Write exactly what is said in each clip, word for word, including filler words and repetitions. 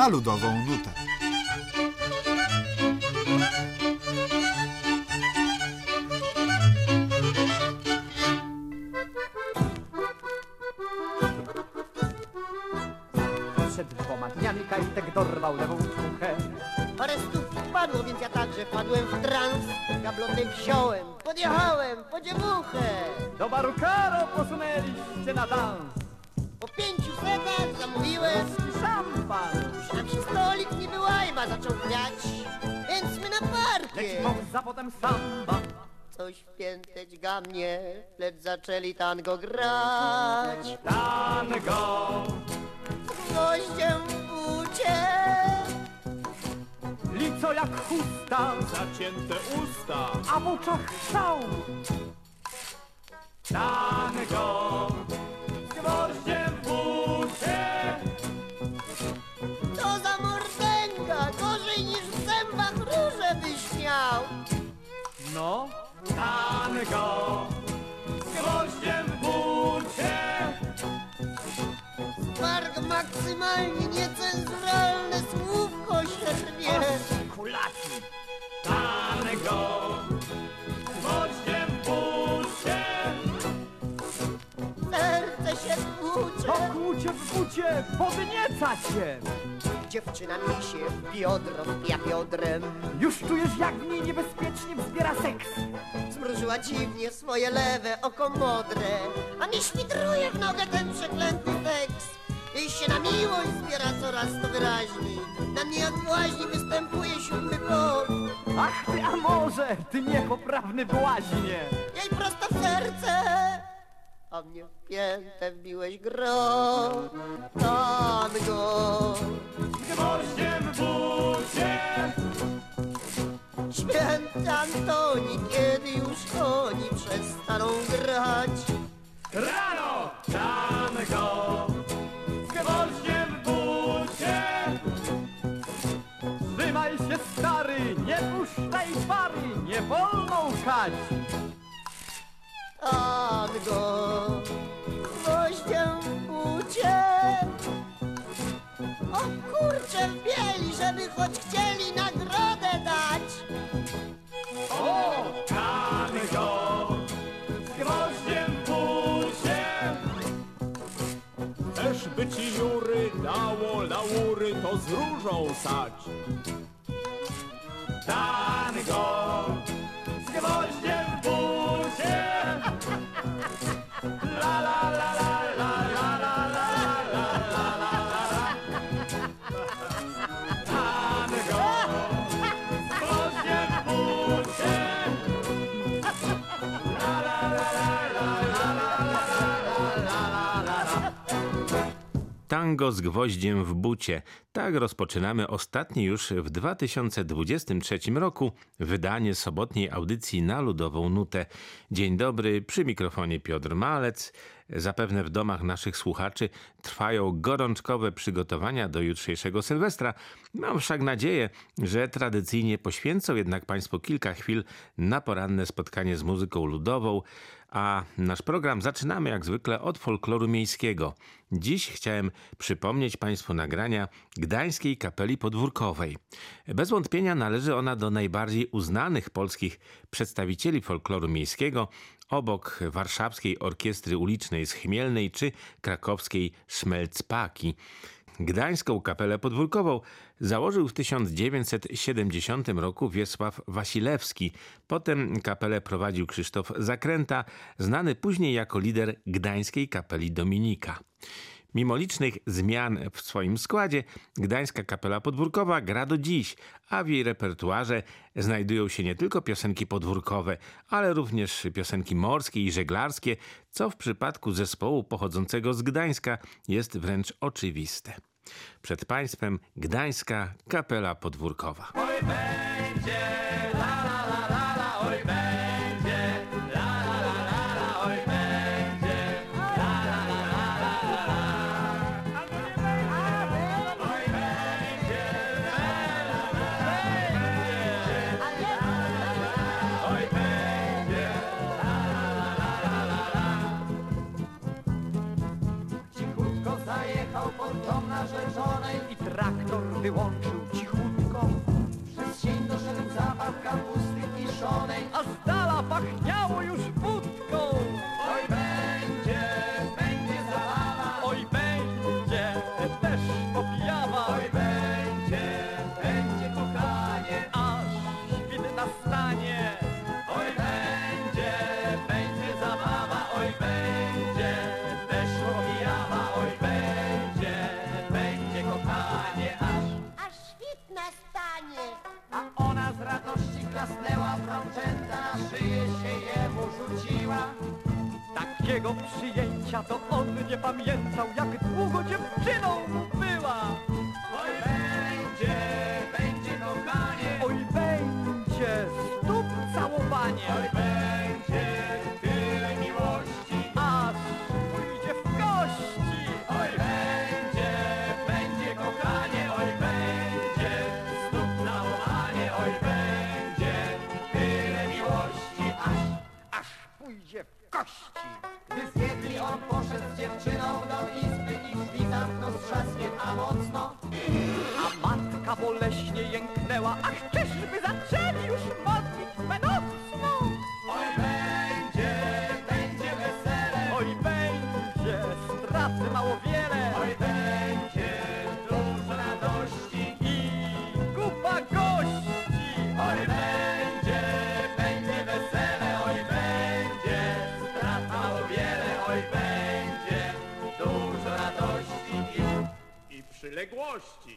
na ludową nutę. Przed dwoma dniami Kajtek dorwał lewą muchę. Parę stóp wpadło, więc ja także wpadłem w trans. Gablotę wziąłem, podjechałem po dziewuchę. Do baru Karo posunęliście na dans. Po pięciu setach zamówiłem I szampan. nam się stolik, niby łajba zaczął grać. Więc my na Leci parkiet. pauza, potem samba. Coś w piętę dźga mnie, lecz zaczęli tango grać. Tango. Z gwoździem w bucie. Lico jak chusta, Zacięte usta. a w oczach szał. Tango. Z gwoździem w bucie. To za mordęga, gorzej niż w zębach róże byś miał. No. Tango. Z gwoździem w bucie. Spark maksymalnie niecenzuralne słówko się rwie. Kulacy. Tango. Z gwoździem w bucie. Serce się tłucze. Pokłucie w bucie, podnieca cię. Dziewczyna mi się w biodro wpija biodrem. Już czujesz, jak w niej niebezpiecznie wzbiera seks. Zmrużyła dziwnie swoje lewe oko modre, a mi świdruje w nogę ten przeklęty tekst. Jej się na miłość zbiera coraz to wyraźniej. Na mnie jak błaźni występuje siódmy pot. Ach ty, a może, ty niepoprawny błaźnie. Jej prosto w serce, a mnie w piętę wbiłeś gro. Tango. Gwoździem w bucie. Święty Antoni, kiedy już oni przestaną grać? Rano. Tango. Z gwoździem w bucie. Trzymaj się, stary, nie puszczaj pary, nie wolno łkać. Tango, gwoździem w bucie. O kurcze w bieli, żeby choć chcieli nagrodę dać. O, tango. Z gwoździem w bucie. Też by ci Jury dało laury, to z różą sać. Tango. Z gwoździem w bucie. La la la la la la la la la la la. Tango. Z gwoździem w bucie. La la la la la la la la la la. Tango z gwoździem w bucie. Tak rozpoczynamy ostatnie już w dwa tysiące dwudziestym trzecim roku wydanie sobotniej audycji na ludową nutę. Dzień dobry, przy mikrofonie Piotr Malec. Zapewne w domach naszych słuchaczy trwają gorączkowe przygotowania do jutrzejszego Sylwestra. Mam wszak nadzieję, że tradycyjnie poświęcą jednak Państwo kilka chwil na poranne spotkanie z muzyką ludową, a nasz program zaczynamy jak zwykle od folkloru miejskiego. Dziś chciałem przypomnieć Państwu nagrania Gdańskiej Kapeli Podwórkowej. Bez wątpienia należy ona do najbardziej uznanych polskich przedstawicieli folkloru miejskiego, obok warszawskiej orkiestry ulicznej z Chmielnej czy krakowskiej Szmelcpaki. Gdańską Kapelę Podwórkową założył w tysiąc dziewięćset siedemdziesiątym roku Wiesław Wasilewski. Potem kapelę prowadził Krzysztof Zakręta, znany później jako lider Gdańskiej Kapeli Dominika. Mimo licznych zmian w swoim składzie, Gdańska Kapela Podwórkowa gra do dziś, a w jej repertuarze znajdują się nie tylko piosenki podwórkowe, ale również piosenki morskie i żeglarskie, co w przypadku zespołu pochodzącego z Gdańska jest wręcz oczywiste. Przed Państwem Gdańska Kapela Podwórkowa. Oj będzie, la la la la la, oj będzie, la la la la la, oj będzie, la la la la la la. Oj będzie, la la la la, oj będzie, la la la la la. Cichutko zajechał pod dom narzeczonej i traktor wyłączył cichutko. Przez sień doszedł zapach kapusty kiszonej. A z dala pachniało już wódką. Oj, będzie, będzie zabawa. Oj, będzie też popijawa. Oj, będzie, będzie kochanie. Aż świt nastanie. Oj, będzie, będzie zabawa. Oj, będzie też popijawa. Oj, będzie, będzie kochanie. Aż Aż świt nastanie. A ona z radości klasnęła, frączęta na szyję się jemu rzuciła. Takiego przyjęcia to on nie pamiętał, jak długo dziewczyną była. Oj, będzie, będzie kochanie. Oj, będzie stóp całowanie. Oj, będzie tyle miłości. Aż pójdzie w kości. Oj, będzie, będzie kochanie. Oj, będzie stóp całowanie. Oj, będzie tyle miłości. Aż, Aż pójdzie w kości. gdy zjedli, on poszedł z dziewczyną do izby i drzwi zamknął z trzaskiem, a mocno. A matka boleśnie jęknęła. Ach, czyżby zaczęli już modlitwę nocną? Oj, będzie, będzie wesele. Oj, będzie straty mało wiele. Oj, będzie dużo radości. I kupa gości. Oj, będzie, będzie wesele. Oj, będzie strat mało wiele. Oj, będzie dużo radości i, i przyległości.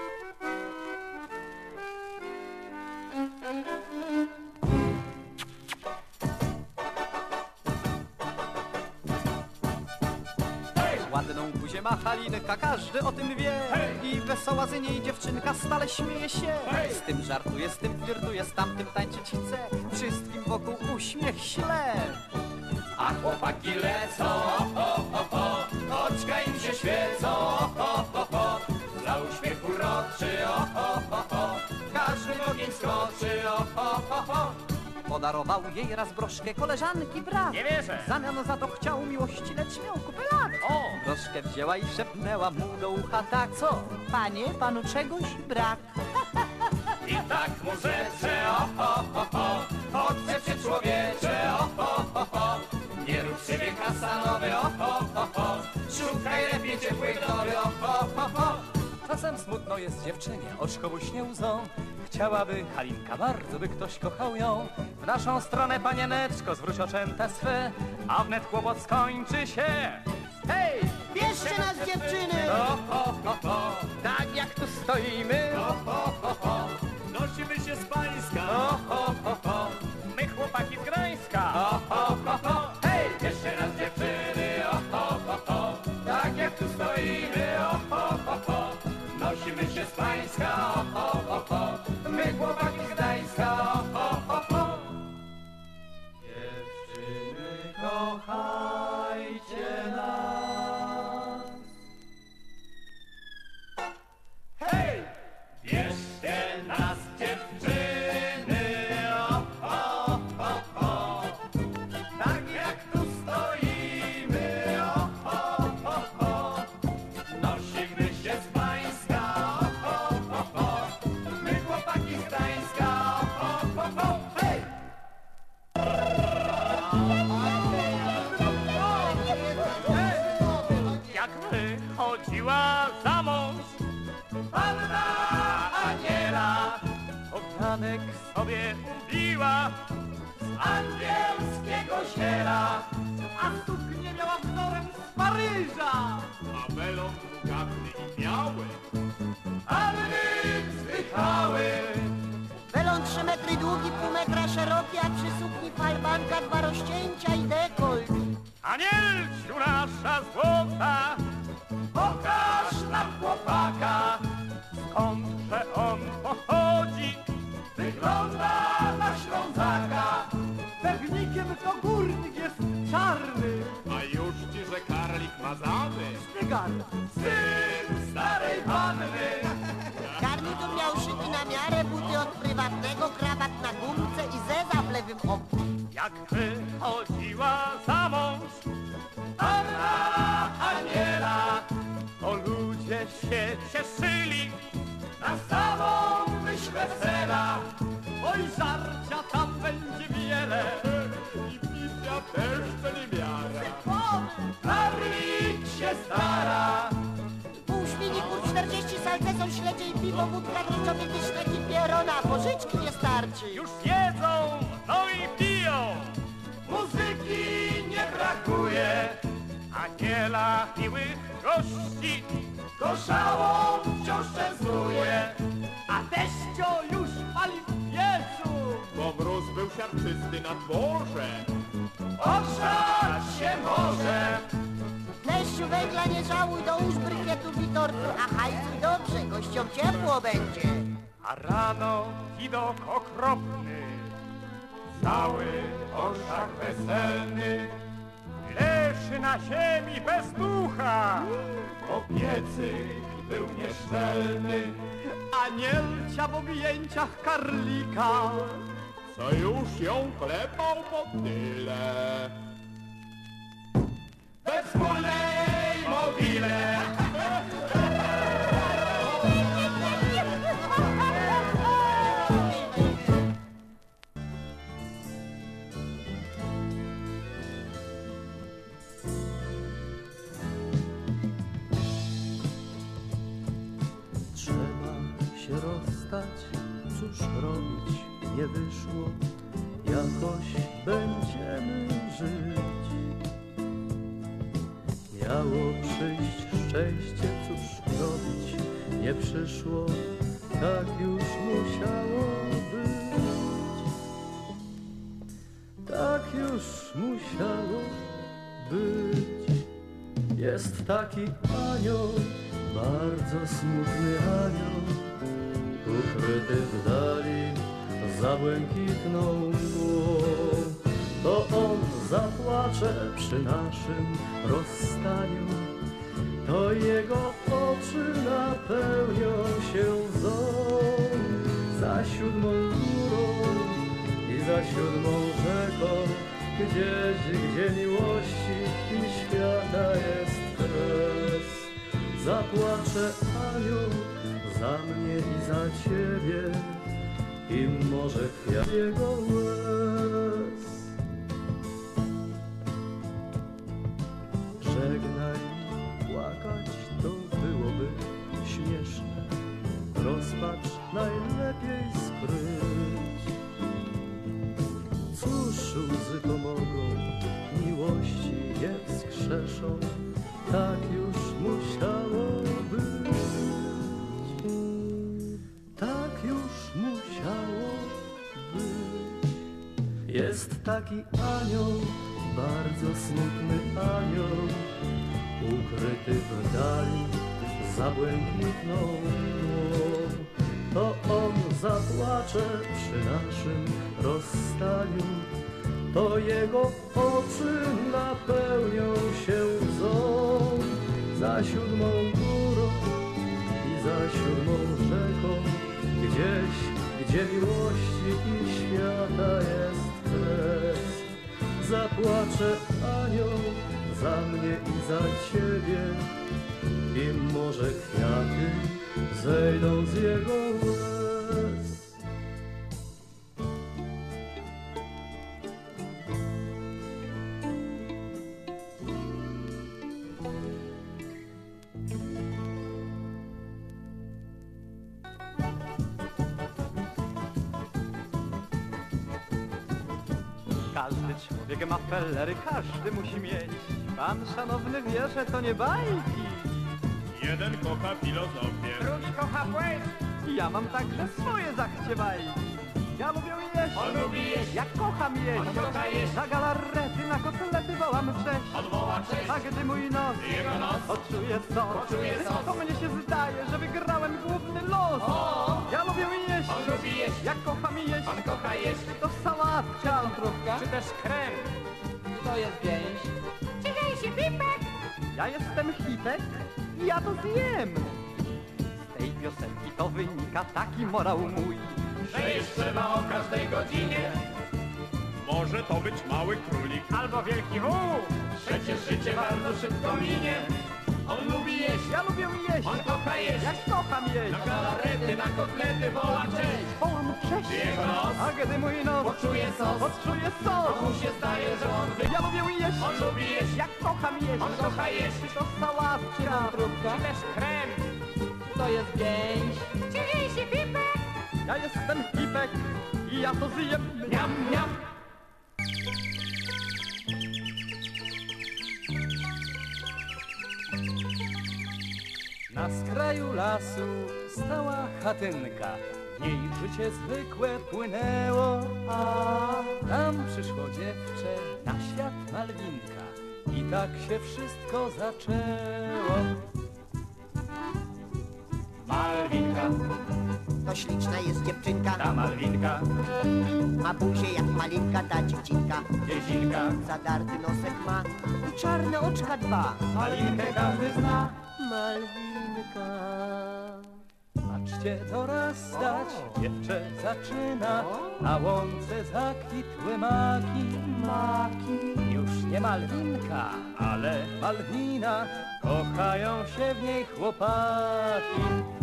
Ładną buzię ma Halinka, każdy o tym wie. I wesoła z niej dziewczynka stale śmieje się. Z tym żartuje, z tym flirtuje, z tamtym tańczyć chce. Wszystkim wokół uśmiech śle. A chłopaki lecą, o, o, o, oczka im się świecą, o, o, o, dla uśmiechu roczy, o, o, o, każdy w ogień skoczy, o, o, o. Podarował jej raz broszkę koleżanki brat. Nie wierzę. W zamian za to chciał miłości, lecz miał kupę lat. O! Broszkę wzięła i szepnęła mu do ucha tak. Co? Panie, panu czegoś brak. I tak mu rzecze, o, o, o, o, odzew się człowiecze, o, o, o, o, nie rób siebie kasanowy, o, o, o, o, szukaj lepiej ciepłej wdory, o, o, o, o. Czasem smutno jest dziewczynie, oczko buśnie łzą. Chciałaby Halinka bardzo, by ktoś kochał ją. W naszą stronę, panieneczko, zwróć oczęta swe, a wnet kłopot skończy się. Hej, Bierzcie nas, dziewczyny! O, o, o, o, tak jak tu stoimy. o, o, o, nosimy się z pańska, o, o, o, o, My chłopaki z Gdańska. o, o, o, o, hej, jeszcze raz dziewczyny, o, o, o, o, tak jak tu stoimy, o, o, o, o, nosimy się z pańska, o, o, o, o, my chłopaki z Gdańska, o, o, o, o. Dziewczyny, kochajcie nas. Hej! Bierzcie nas, dziewczyny, o, o, o, o, tak jak tu stoimy, o, o, o, o, nosimy się z pańska, o, o, o, o, my chłopaki z Gdańska, o, o, o, hej! Jak wychodziła za mąż, Panna Aniela ognianek sobie ubiła. z angielskiego ziela, A suknię miała wzorem z Paryża. A welon długawy i biały. Anny wzdychały. Welon trzy metry długi, pół metra szeroki, a przy sukni falbanka, dwa rozcięcia i dekolt. Anielciu nasza złota, Pokaż nam chłopaka, skądże on pochodzi? wygląda na Ślązaka. Pewnikiem to górnik jest czarny. A już ci, że karlik mazany. Tygar. Syn starej panny. Garnitur miał szyty na miarę, buty od prywatnego, krawat na gumce i zeza w lewym oku. Jak wychodziła za mąż, Panna Aniela to ludzie się cieszyli. wesela. Oj, żarcia tam będzie wiele I picia też to nie miara. Karlik się stara. Pół śminików, czterdzieści salcesą, śledzie i piwo, wódka, gryczowie, wiśnek i pierona. Pożyczki nie starczy. Już jedzą, no i piją. Muzyki nie brakuje. Aniela miłych gości koszałą wciąż częstuje. A teścio już pali w piecu. Bo mróz był siarczysty na dworze. Ogrzać się może. Teściu, węgla nie żałuj, dołóż brykietów i tortu, a hajduj dobrze, gościom ciepło będzie. A rano widok okropny, cały orszak weselny leży na ziemi bez ducha, bo piecyk był nieszczelny. Anielcia w objęciach karlika, Co już ją klepał po tyle. we wspólnej mogile. Trzeba się rozstać, cóż robić, nie wyszło, jakoś będziemy żyć. Miało przyjść szczęście, cóż robić, nie przyszło, tak już musiało być. Tak już musiało być. Jest taki anioł, bardzo smutny anioł, ukryty w dali za błękitną mgłą. To on zapłacze przy naszym rozstaniu, to jego oczy napełnią się łzą. Za siódmą górą i za siódmą rzeką, gdzieś, gdzie miłości i świata jest kres. Zapłacze anioł za mnie i za ciebie i może kwiat jego łez. Żegnaj, płakać to byłoby śmieszne, rozpacz najlepiej skryć. Cóż łzy pomogą, miłości nie wskrzeszą, tak już musiało być. Tak już musiało być. Jest taki anioł, bardzo smutny anioł, ukryty w dali za błękitną mgłą. To on zapłacze przy naszym rozstaniu, to jego oczy napełnią się łzą. Za siódmą górą i za siódmą rzeką, gdzieś, gdzie miłości i świata jest kres. Zapłacze anioł za mnie i za ciebie i może kwiaty zejdą z jego łez. Każdy człowiek ma fellery, każdy musi mieć. Pan szanowny wie, że to nie bajki. Jeden kocha filozofię. Drugi kocha płeć. Ja mam także swoje zachcie bajki. Ja lubię jeść. On lubi jeść. Ja kocham jeść. On kocha jeść. Na galarety, na kotlety wołam cześć. Odwoła cześć. A gdy mój nos Jego nos odczuje sos, Odczuje sos. to mnie się zdaje, że wygrałem główny los. O! Ja lubię jeść. On lubi jeść. Ja kocham jeść. On kocha jeść. To sałatka. Czy też krem. To jest gęś. Ja jestem hitek i ja to zjem. Z tej piosenki to wynika taki morał mój. Że jeszcze ma o każdej godzinie. Może to być mały królik. Albo wielki wół. Przecież życie bardzo szybko minie. On lubi jeść, Ja lubię jeść, on kocha jeść. jak kocham jeść. Na galarety, na kotlety woła cześć. Wołam cześć, Jego nos, a kiedy mój nos poczuje sos, odczuje to sos. mu się zdaje, że on wy... Ja lubię jeść, On lubi jeść, jak kocham jeść. on kocha jeść. Czy to sałatka, Wątróbka. Też krem. To jest gęś. ja jestem Pipek i ja to zjem. Miam, miam. Na skraju lasu stała chatynka, w niej życie zwykłe płynęło, a tam przyszło dziewczę na świat Malwinka i tak się wszystko zaczęło. Malwinka, To śliczna jest dziewczynka, ta Malwinka, ma buzię jak malinka ta dziecinka. dziecinka. Zadarty nosek ma i czarne oczka dwa. Malinkę każdy zna. Malwinka. Patrzcie, dorastać dziewczę zaczyna, na łące zakwitły maki. Maki. Już nie Malwinka, ale Malwina, kochają się w niej chłopaki.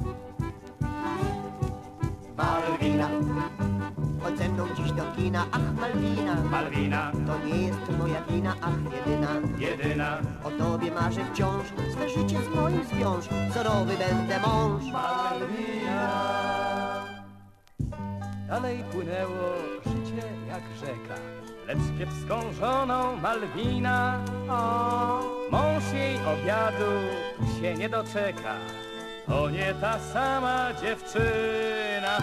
Malwina, chodź ze mną dziś do kina, ach Malwina. Malwina, To nie jest moja wina, ach jedyna. jedyna. O tobie marzę wciąż, swe życie z moim zwiąż. Wzorowy będę mąż. Malwina. Dalej płynęło życie jak rzeka, lecz z kiepską żoną Malwina. O, mąż jej obiadu się nie doczeka, to nie ta sama dziewczyna.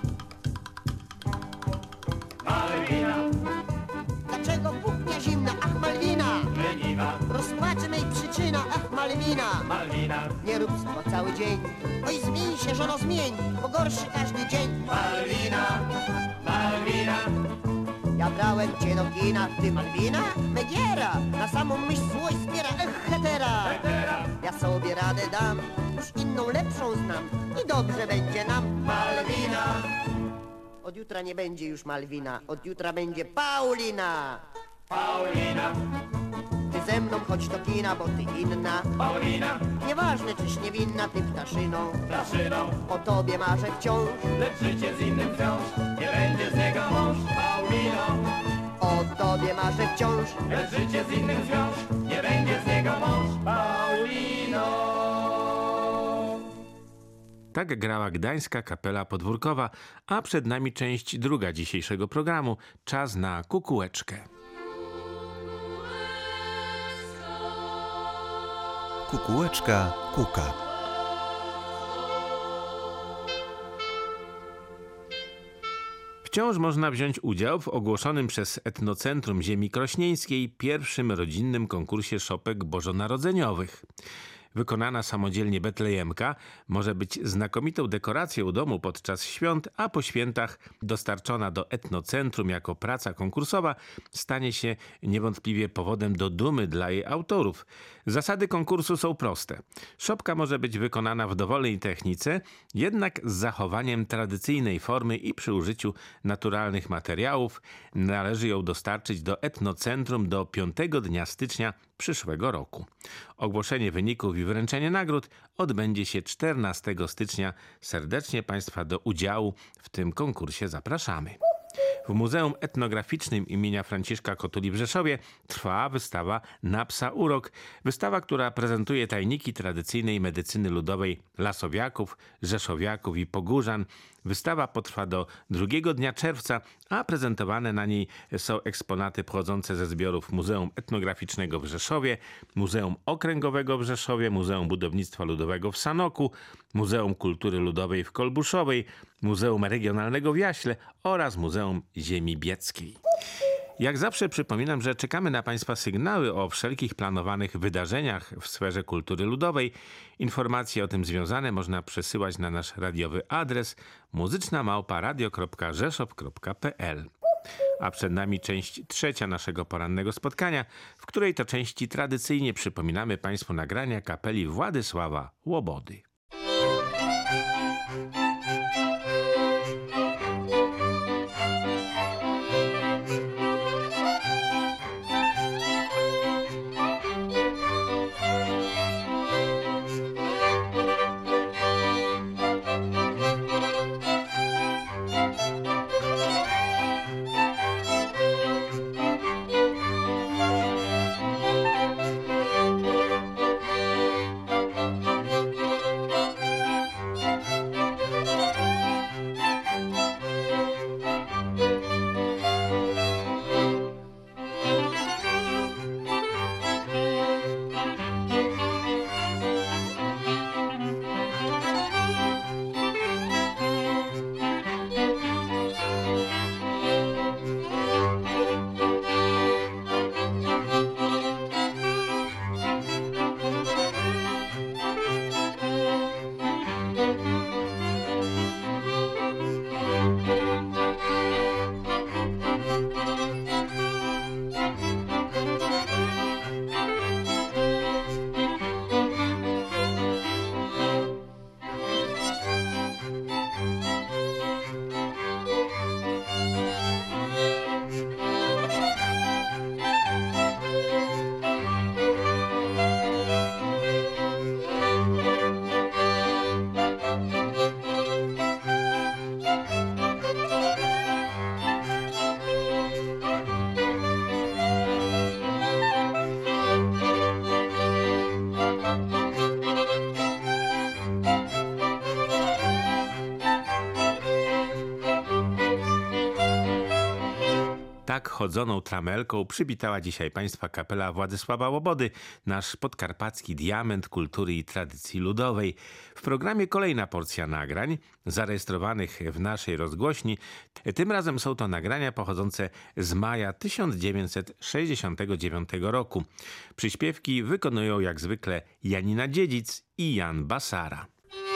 Malwina, Dlaczego kuchnia zimna, ach Malwina? leniwa. Rozpaczy mej przyczyna, ach Malwina. Malwina, Nie rób zło cały dzień. Oj zmień się, żono zmień, bo gorszy każdy dzień. Malwina, Malwina. Ja brałem cię do kina, ty Malwina? Megiera, na samą myśl złość zbiera, ech hetera. Teraz Ja sobie radę dam, już inną lepszą znam i dobrze będzie nam. Malwina, Od jutra nie będzie już Malwina, od jutra będzie Paulina. Paulina, Ty ze mną chodź do kina, bo ty inna. Paulina. Nieważne czyś niewinna, ty ptaszyną. Plaszyną, O tobie marzę wciąż, lecz życie z innym wciąż. Nie będzie z niego mąż. Pauliną, o tobie marzę wciąż. lecz życie z innym wciąż. Nie będzie z niego mąż. Pauliną. Tak grała Gdańska Kapela Podwórkowa, a przed nami część druga dzisiejszego programu. Czas na kukułeczkę. Kukułeczka kuka. Wciąż można wziąć udział w ogłoszonym przez Etnocentrum Ziemi Krośnieńskiej pierwszym rodzinnym konkursie szopek bożonarodzeniowych. Wykonana samodzielnie betlejemka może być znakomitą dekoracją domu podczas świąt, a po świętach dostarczona do etnocentrum jako praca konkursowa stanie się niewątpliwie powodem do dumy dla jej autorów. Zasady konkursu są proste. Szopka może być wykonana w dowolnej technice, jednak z zachowaniem tradycyjnej formy i przy użyciu naturalnych materiałów. Należy ją dostarczyć do etnocentrum do piątego dnia stycznia przyszłego roku. Ogłoszenie wyników i wręczenie nagród odbędzie się czternastego stycznia. Serdecznie Państwa do udziału w tym konkursie zapraszamy. W Muzeum Etnograficznym imienia Franciszka Kotuli w Rzeszowie trwa wystawa Na psa urok. Wystawa, która prezentuje tajniki tradycyjnej medycyny ludowej Lasowiaków, Rzeszowiaków i Pogórzan. Wystawa potrwa do drugiego dnia czerwca, a prezentowane na niej są eksponaty pochodzące ze zbiorów Muzeum Etnograficznego w Rzeszowie, Muzeum Okręgowego w Rzeszowie, Muzeum Budownictwa Ludowego w Sanoku, Muzeum Kultury Ludowej w Kolbuszowej, Muzeum Regionalnego w Jaśle oraz Muzeum Ziemi Bieckiej. Jak zawsze przypominam, że czekamy na Państwa sygnały o wszelkich planowanych wydarzeniach w sferze kultury ludowej. Informacje o tym związane można przesyłać na nasz radiowy adres muzyczna małpa radio kropka rzeszów kropka pe el. A przed nami część trzecia naszego porannego spotkania, w której to części tradycyjnie przypominamy Państwu nagrania kapeli Władysława Łobody. chodzoną tramelką przywitała dzisiaj Państwa kapela Władysława Łobody, nasz podkarpacki diament kultury i tradycji ludowej. W programie kolejna porcja nagrań zarejestrowanych w naszej rozgłośni. Tym razem są to nagrania pochodzące z maja tysiąc dziewięćset sześćdziesiątego dziewiątego roku. Przyśpiewki wykonują jak zwykle Janina Dziedzic i Jan Basara.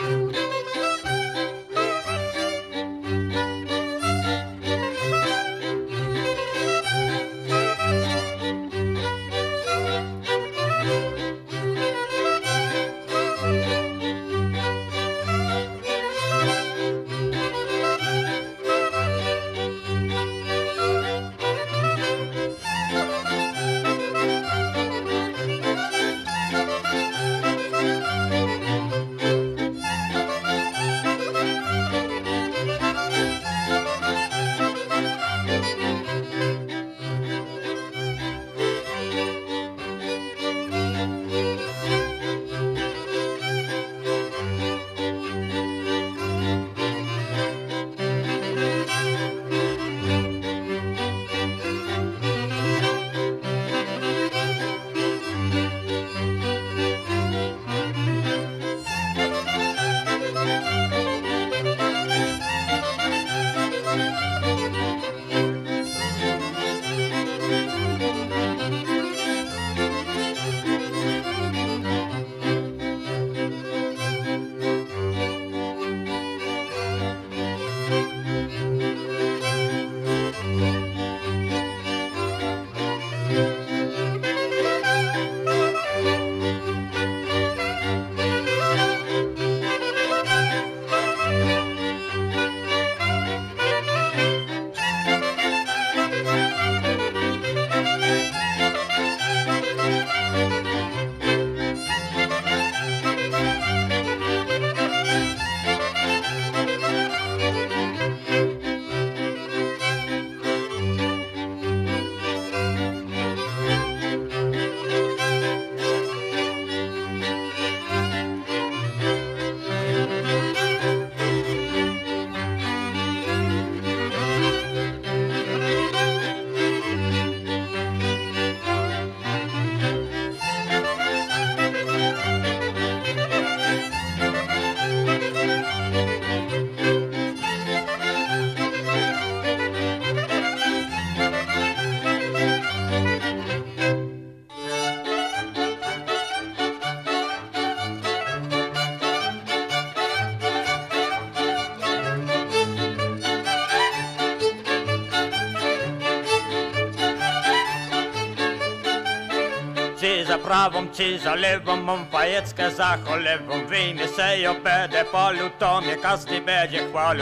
Czy za prawą, czy za lewą, mam fajeckę za cholewą. Wyjmie se ją, będę palił, to mnie każdy będzie chwalił.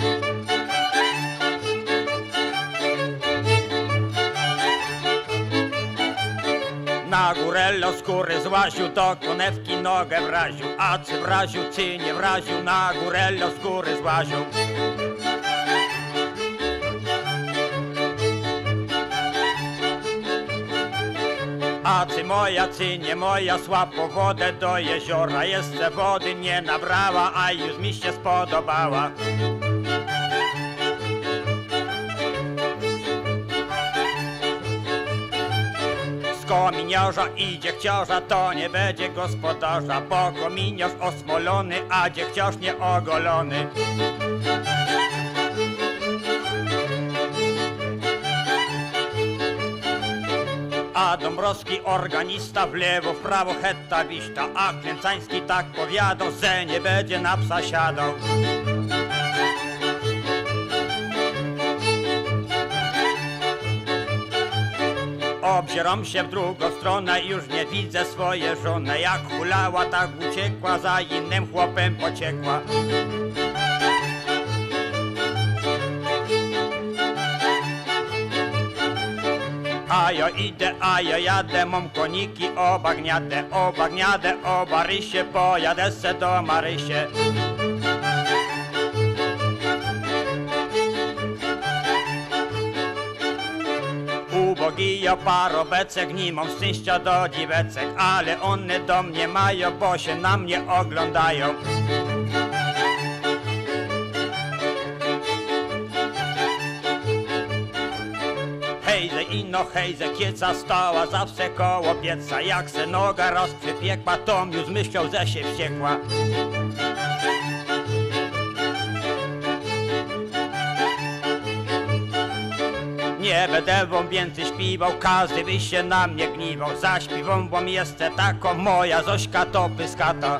Na górello skóry złaził, do konewki nogę wraził. A czy wraził, czy nie wraził, na górello skóry złaził. A czy moja, czy nie moja, słabo wodę do jeziora. Jeszcze wody nie nabrała, a już mi się spodobała. Z kominiarza idzie chciarza, to nie będzie gospodarza, bo kominiarz osmolony, a gdzie chciarz nie ogolony. A Dąbrowski organista w lewo, w prawo hetta wiśta, a Klęcański tak powiadał, że nie będzie na psa siadał. Obzieram się w drugą stronę, już nie widzę swojej żony. Jak hulała, tak uciekła, za innym chłopem pociekła. A ja idę, a ja jadę, mam koniki oba gniadę, oba gniadę, oba rysie, pojadę se do Marysie. Ubogi ja parobecek, nie mam szczęścia do dziwecek, ale one do mnie mają, bo się na mnie oglądają. Hej, wino hejze, kieca stała zawsze koło pieca. Jak se noga raz przypiekła, Tom już myślał, że się wściekła. Nie będę wam więcej śpiwał, każdy by się na mnie gniwał. Zaśpiewam wam jeszcze taką, moja Zośka to pyskata.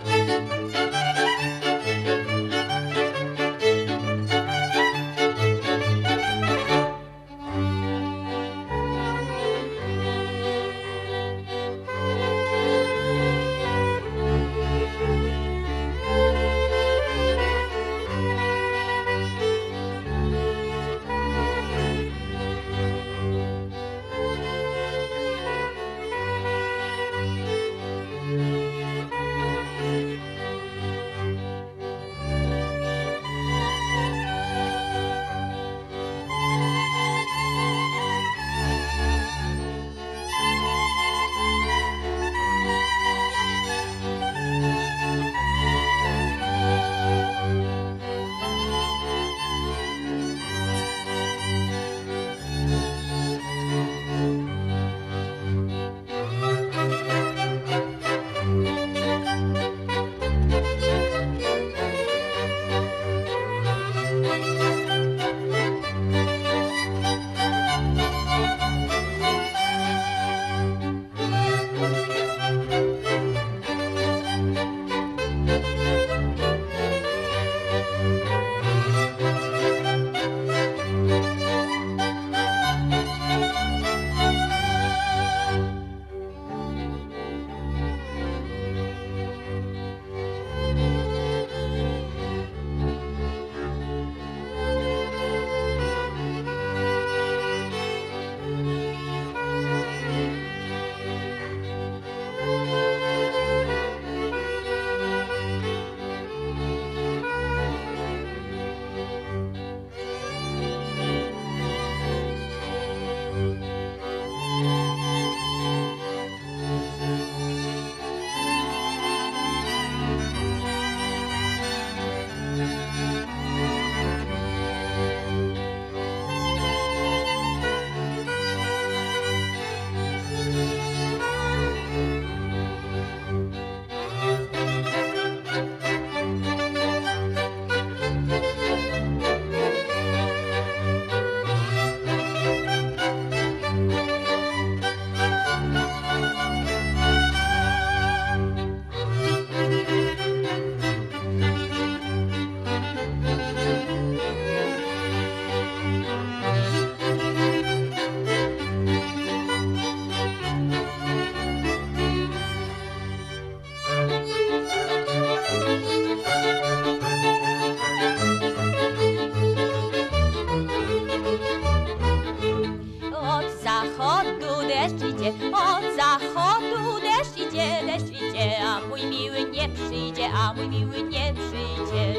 Od zachodu deszcz idzie, deszcz idzie, a mój miły nie przyjdzie, a mój miły nie przyjdzie.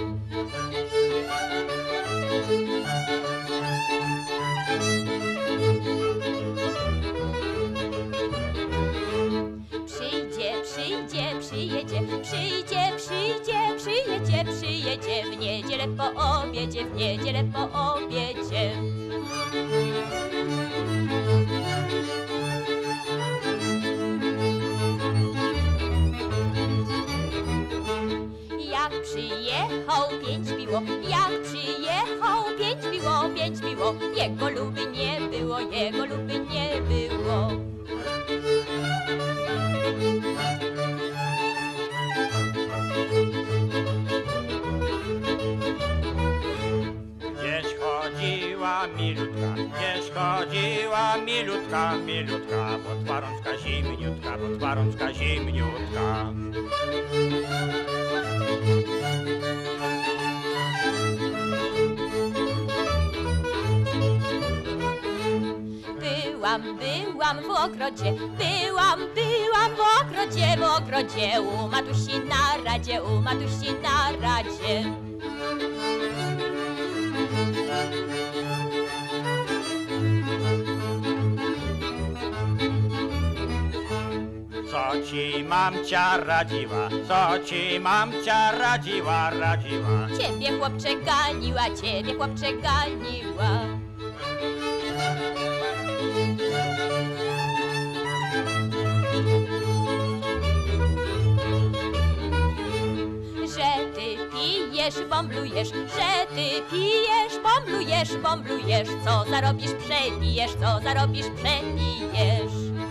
Przyjdzie, przyjdzie, przyjedzie, przyjdzie, przyjdzie, przyjedzie, przyjedzie w niedzielę po obiedzie, w niedzielę po obiedzie. Jak przyjechał, pięć biło, jak przyjechał, pięć biło, pięć biło, jego luby nie było, jego luby nie było. Gdzieś chodziła milutka, gdzieś chodziła milutka, milutka, bo twarączka zimniutka, bo twarączka zimniutka. Byłam, byłam w ogrodzie, byłam, byłam w ogrodzie, w ogrodzie u Matusi na radzie, u Matusi na radzie. Co ci mamcia radziła, co ci mamcia radziła, radziła. Ciebie chłopcze ganiła, ciebie chłopcze ganiła. bąblujesz, bąblujesz, że ty pijesz, bąblujesz, bąblujesz, co zarobisz, przepijesz, co zarobisz, przepijesz.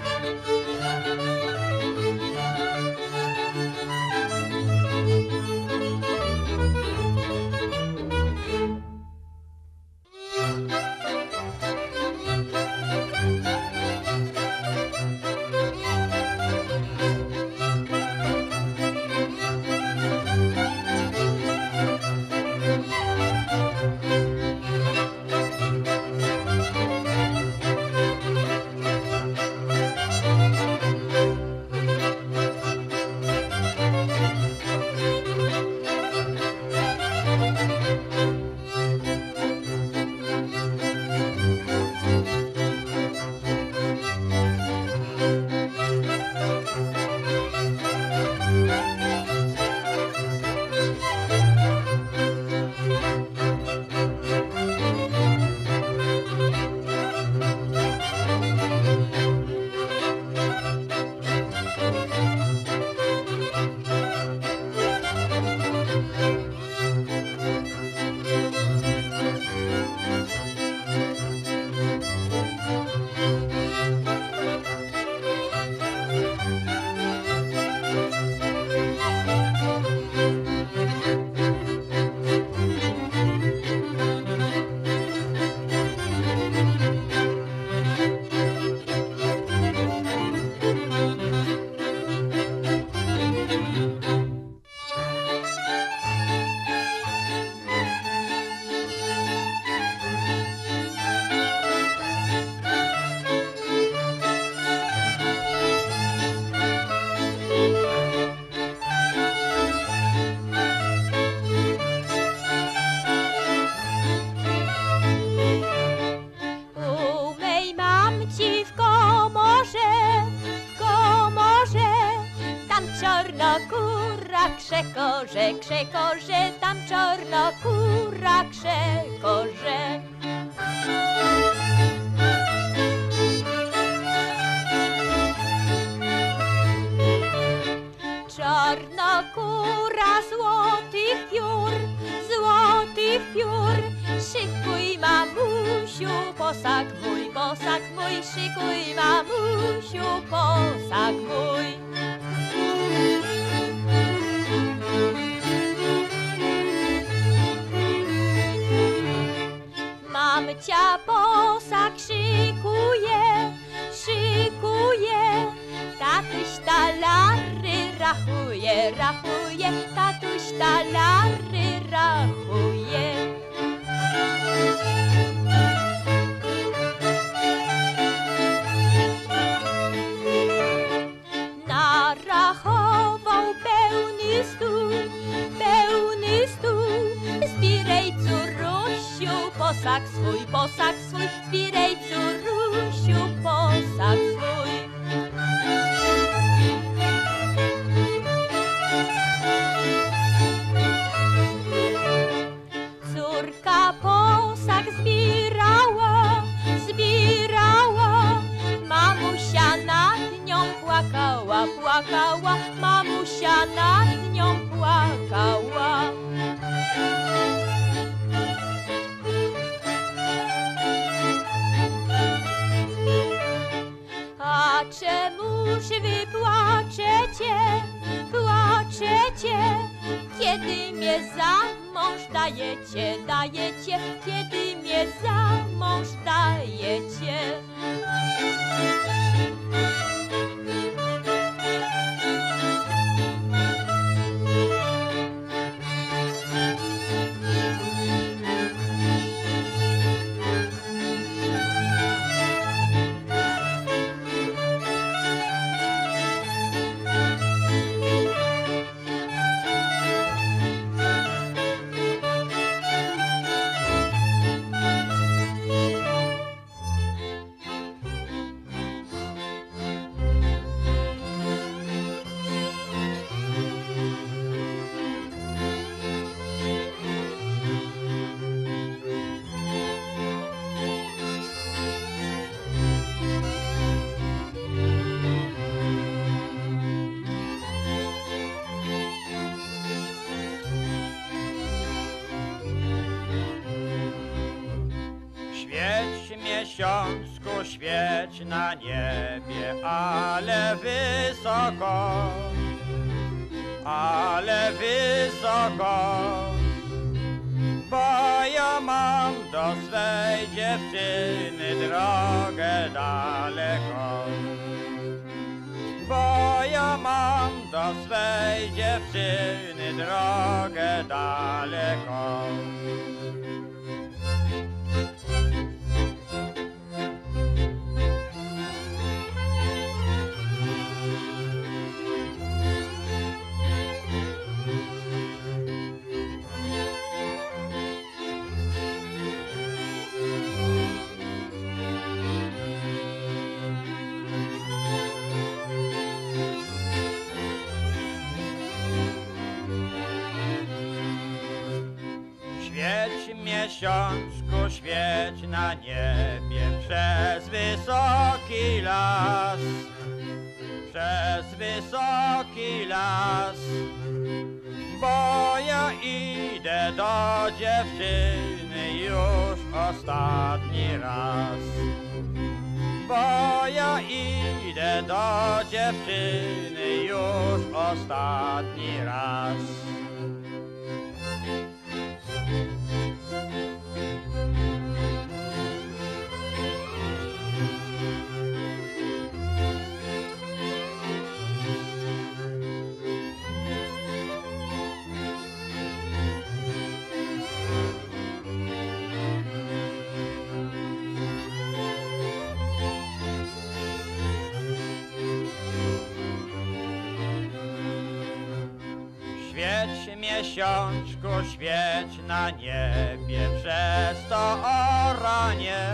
Krzekorze, krzekorze, tam czarna kura krzekorze. Czarna kura złotych piór, złotych piór. Szykuj, mamusiu, posag mój, posag mój, szykuj, mamusiu, posag mój. Mamcia posag szykuje, szykuje, tatuś talary rachuje, rachuje, tatuś talary rachuje. Narachował pełny stół, pełny stół, zbieraj córusiu, posag swój, posag swój, zbieraj córusiu, posag swój. Córka posag zbierała, zbierała, mamusia nad nią płakała, płakała, mamusia nad nią płakała. A czemuż wy płaczecie, płaczecie, kiedy mnie za mąż dajecie, dajecie, kiedy mnie za mąż dajecie? świeć na niebie, ale wysoko, ale wysoko, bo ja mam do swej dziewczyny drogę daleko. Bo ja mam do swej dziewczyny drogę daleko. Świeć miesiączku, świeć na niebie przez wysoki las, przez wysoki las, bo ja idę do dziewczyny już ostatni raz. Bo ja idę do dziewczyny już ostatni raz. Świeć miesiączku, świeć na niebie przez to oranie,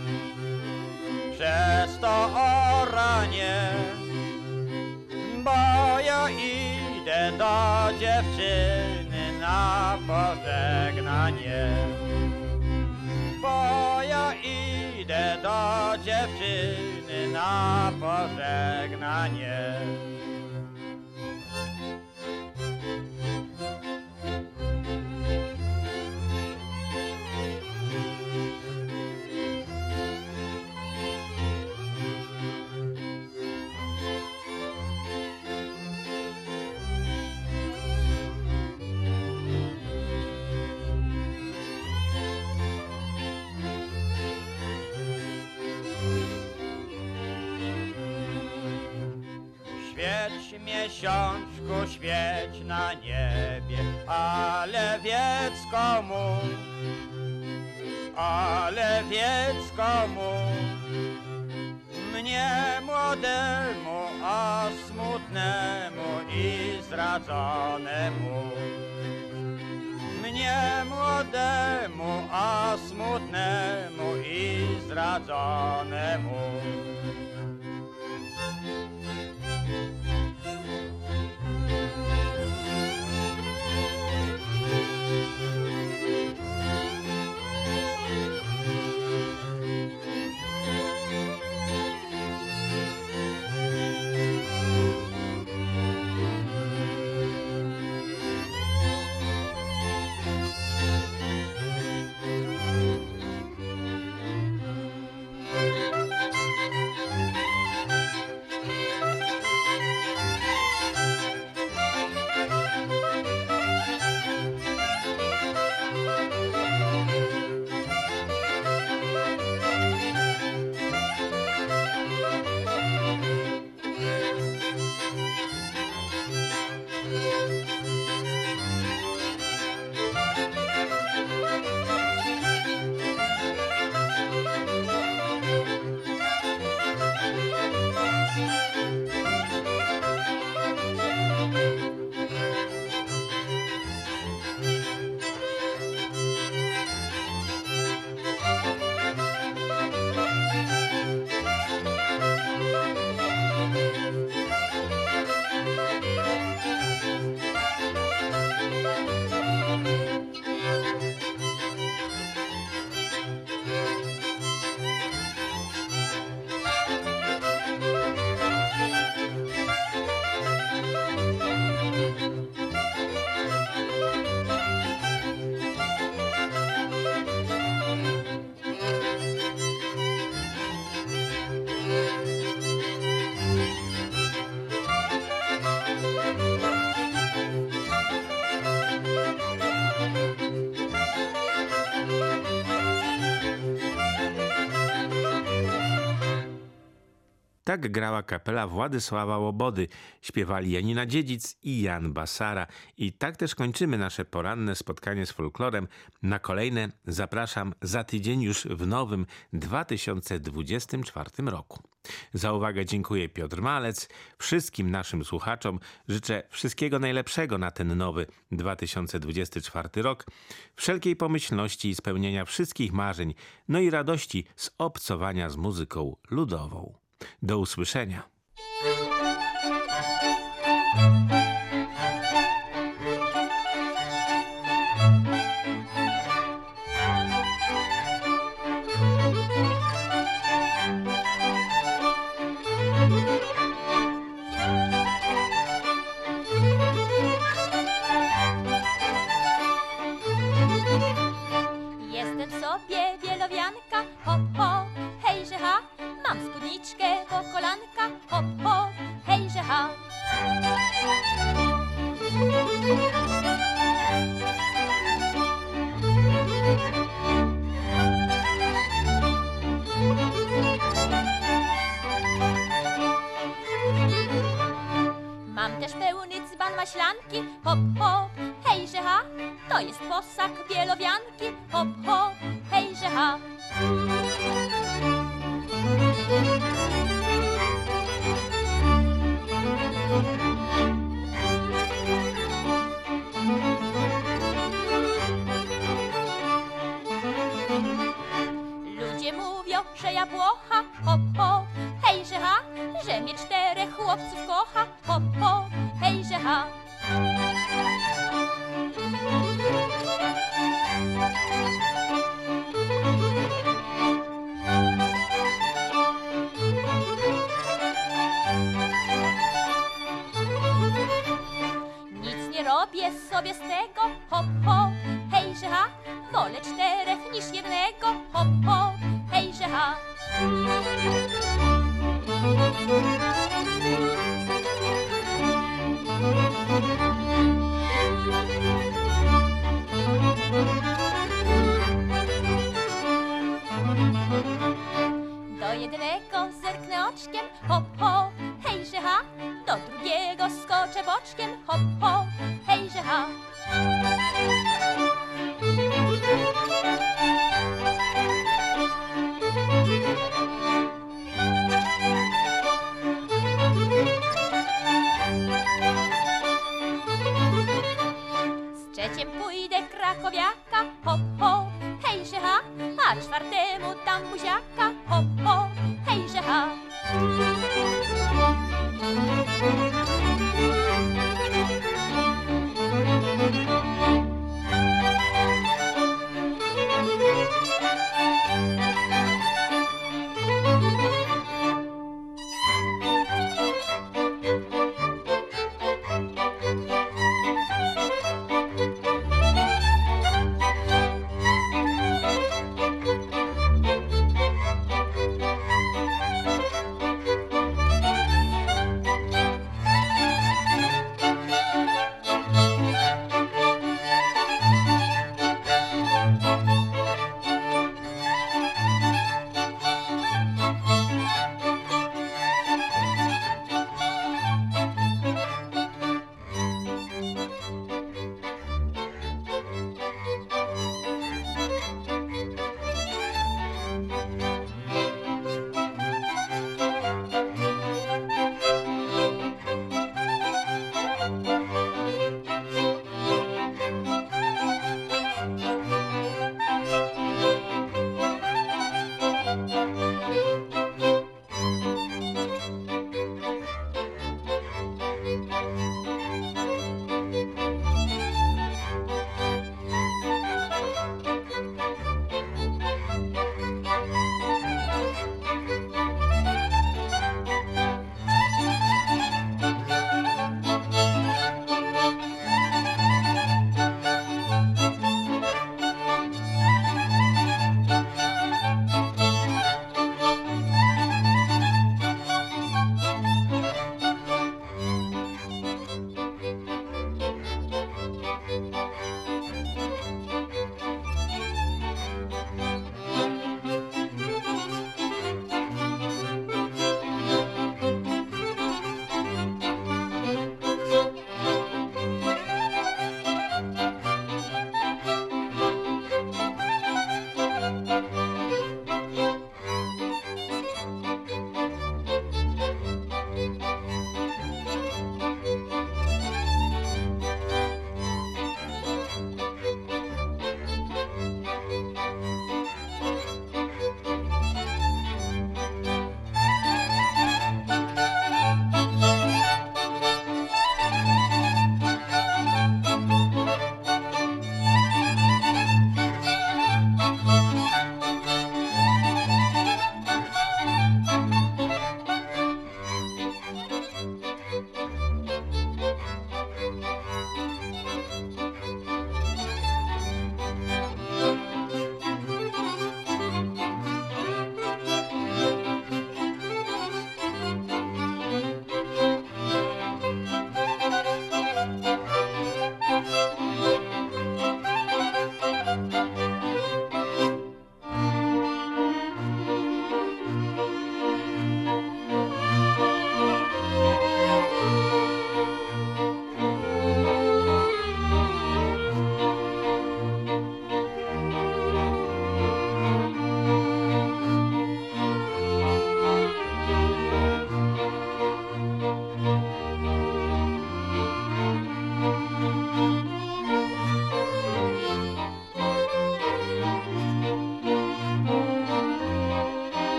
przez to oranie, bo ja idę do dziewczyny na pożegnanie. Bo ja idę do dziewczyny na pożegnanie. Świeć miesiączku, świeć na niebie, ale wiedz komu, ale wiedz komu, mnie młodemu, a smutnemu i zdradzonemu. Mnie młodemu, a smutnemu i zdradzonemu. Tak grała kapela Władysława Łobody, śpiewali Janina Dziedzic i Jan Basara. I tak też kończymy nasze poranne spotkanie z folklorem. Na kolejne zapraszam za tydzień już w nowym dwa tysiące dwudziestym czwartym roku. Za uwagę dziękuję Piotr Malec. Wszystkim naszym słuchaczom życzę wszystkiego najlepszego na ten nowy dwa tysiące dwudziesty czwarty rok, wszelkiej pomyślności i spełnienia wszystkich marzeń, no i radości z obcowania z muzyką ludową. Do usłyszenia. Jestem sobie wielowianka, hop, hop, hejże ha. Mam spódniczkę po kolanka, hop, hop, hejże ha. Mam też pełny dzban maślanki, hop, hop, hejże ha. To jest posag bielowianki, hop, hop, hejże ha. Ludzie mówią, że ja błocha, hop, hop, hejże ha. Że mnie czterech chłopców kocha, hop, hop, hejże ha. Nic nie robię sobie z tego, hop, hop, hejże ha. Wolę czterech niż jednego, hop, hop, hejże ha. Do jednego zerknę oczkiem, hop, hop, hejże ha. Do drugiego skoczę boczkiem, hop, hop, hejże ha. Z trzeciem pójdę krakowiaka, hop, hop, hejże ha. A czwartemu dam buziaka, hop, hop, hejże ha.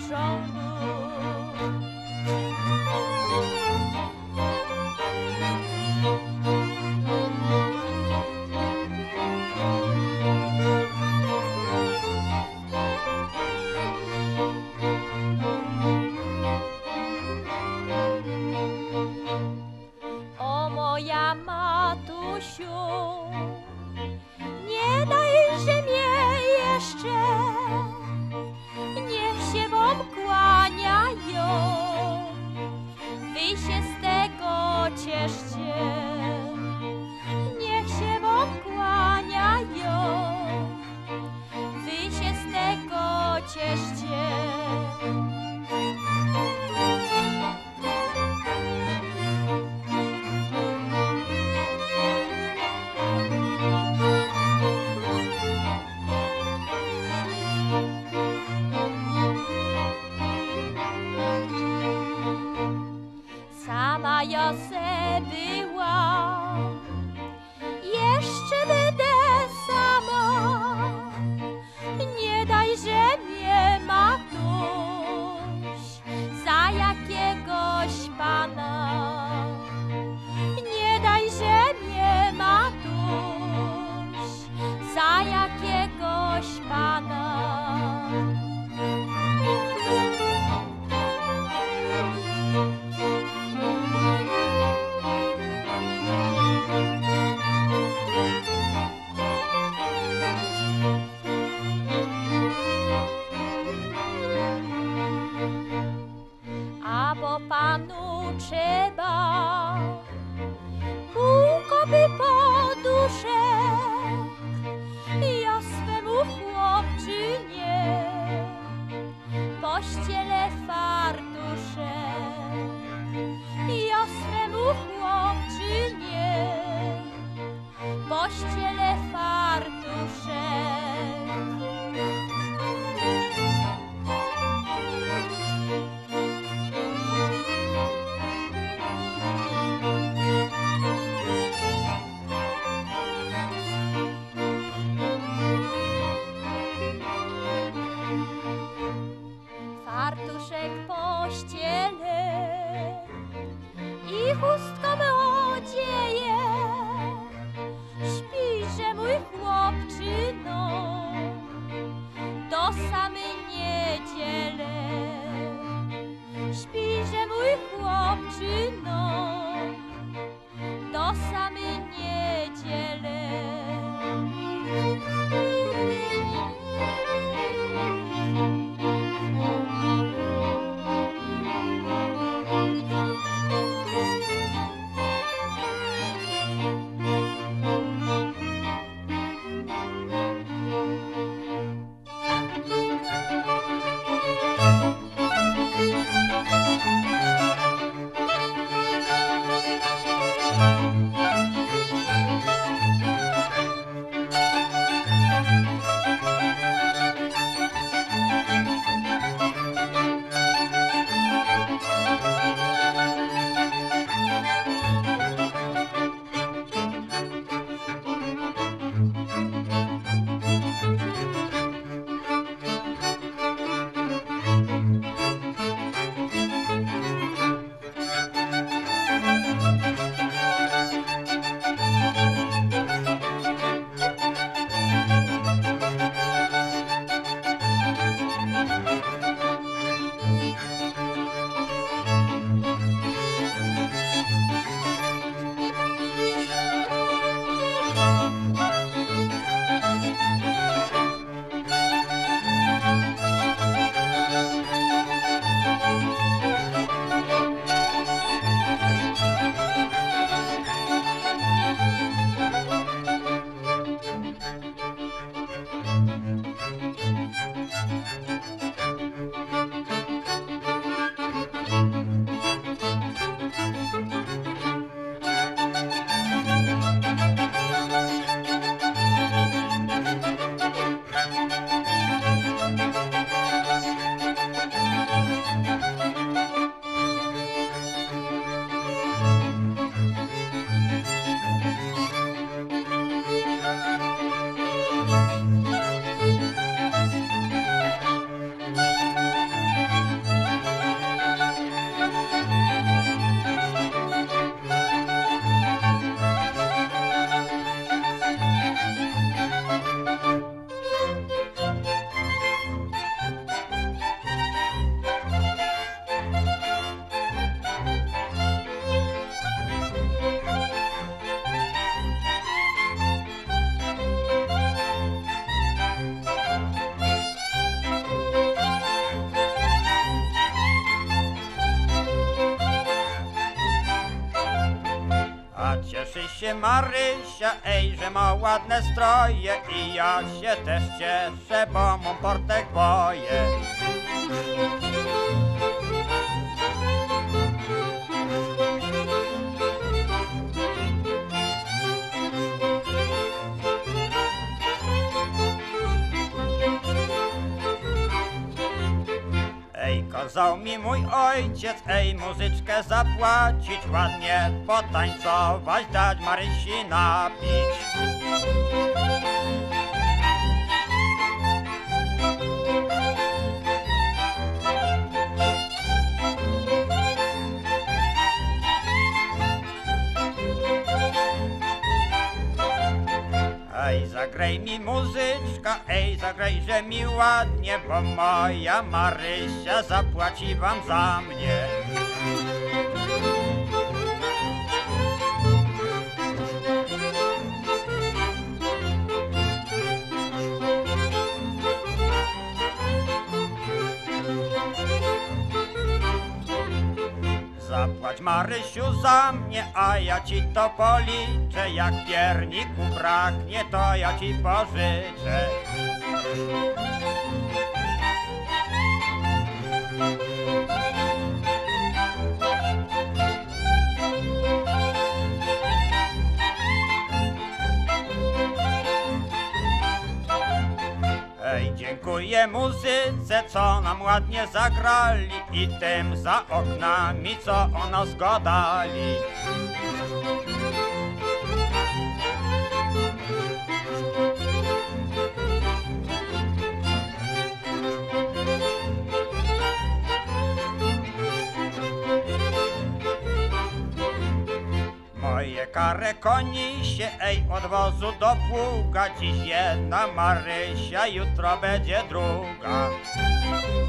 rządu. O moja matusiu, nie dajże mnie jeszcze, niech się wam kłaniają, wy się z tego cieszcie, niech się wam kłaniają, wy się z tego cieszcie. Sama ja se była, jeszcze będę sama. Nie dajże mnie, matuś, za jakiegoś pana. Nie dajże mnie, matuś, za jakiegoś pana. A bo panu trzeba półkopy poduszek, ja swemu chłopczynie pościelę fartuszek, ja swemu chłopczynie pościelę fartuszek. Fartuszek pościelę i chustką odzieję. Śpijże, mój chłopczyno, do samej niedziele. Śpijże, mój chłopczyno, do samej niedziele. się Marysia, ej, że ma ładne stroje i ja się też cieszę, bo mam portek boję. Ej, kazał mi mój ojciec, ej, muzyczkę zapłacić, ładnie potańcować, dać Marysi napić. Ej, zagraj mi muzyczka, ej, zagrajże mi ładnie, bo moja Marysia zapłaci wam za mnie. Zapłać Marysiu za mnie, a ja ci to policzę. Jak pierniku braknie, to ja ci pożyczę. Ej, dziękuję muzyce, co nam ładnie zagrali i tym za oknami, co o nas gadali. Moje kare koni się, ej, od wozu do pługa. Dziś jedna Marysia, jutro będzie druga.